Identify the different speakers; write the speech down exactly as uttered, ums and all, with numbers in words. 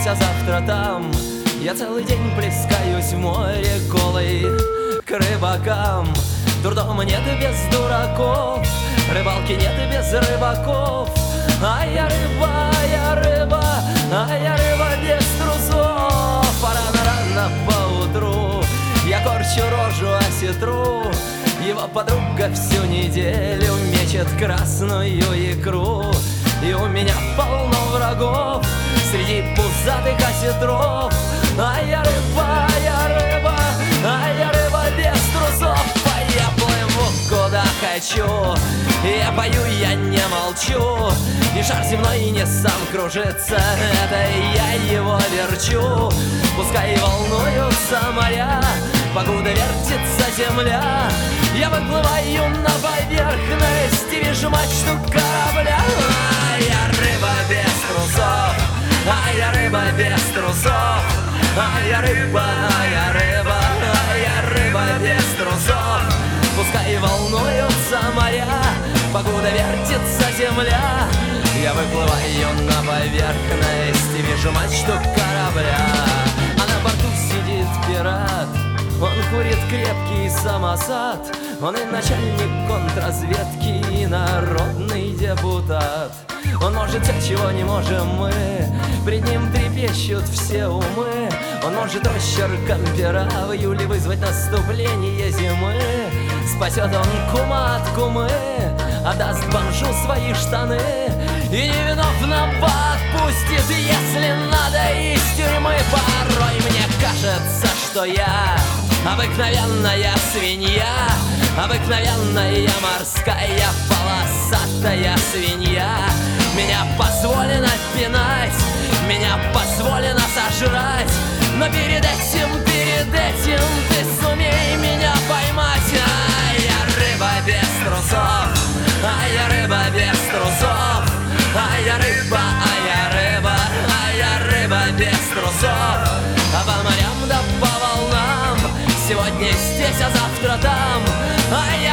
Speaker 1: здесь, а завтра там. Я целый день плескаюсь в море голой к рыбакам. Дурдома нет и без дураков, рыбалки нет и без рыбаков. А я рыба, а я рыба, а я рыба без трусов. А рано-рано поутру я корчу рожу осетру. Его подруга всю неделю мечет красную икру. И у меня полно врагов среди пузатых осетров. А я рыба, а я рыба, а я рыба без трусов. А я плыву куда хочу, я пою, я не молчу. И шар земной не сам кружится, это я его верчу. Пускай волнуются моря, покуда вертится земля. Я выплываю на поверхность и вижу мачту корабля. А я рыба без трусов, а я рыба без трусов. А я рыба, а я рыба, а я рыба без трусов. Пускай волнуются моря, покуда вертится земля. Я выплываю на поверхность и вижу мачту корабля. А на борту сидит пират, он курит крепкий самосад. Он и начальник контрразведки, и народный депутат. Он может все, чего не можем мы, пред ним трепещут все умы. Он может росчерком пера в июле вызвать наступление зимы. Спасет он кума от кумы, отдаст бомжу свои штаны и невиновно отпустит, если надо, из тюрьмы. Порой мне кажется, что я обыкновенная свинья, обыкновенная морская полосатая свинья. Меня позволено пинать, меня позволено сожрать, но перед этим, перед этим ты сумей меня поймать. А я рыба без трусов, а я рыба без трусов. А я рыба, а я рыба, а я рыба без трусов. А по морям да по волнам, сегодня здесь, а завтра там. А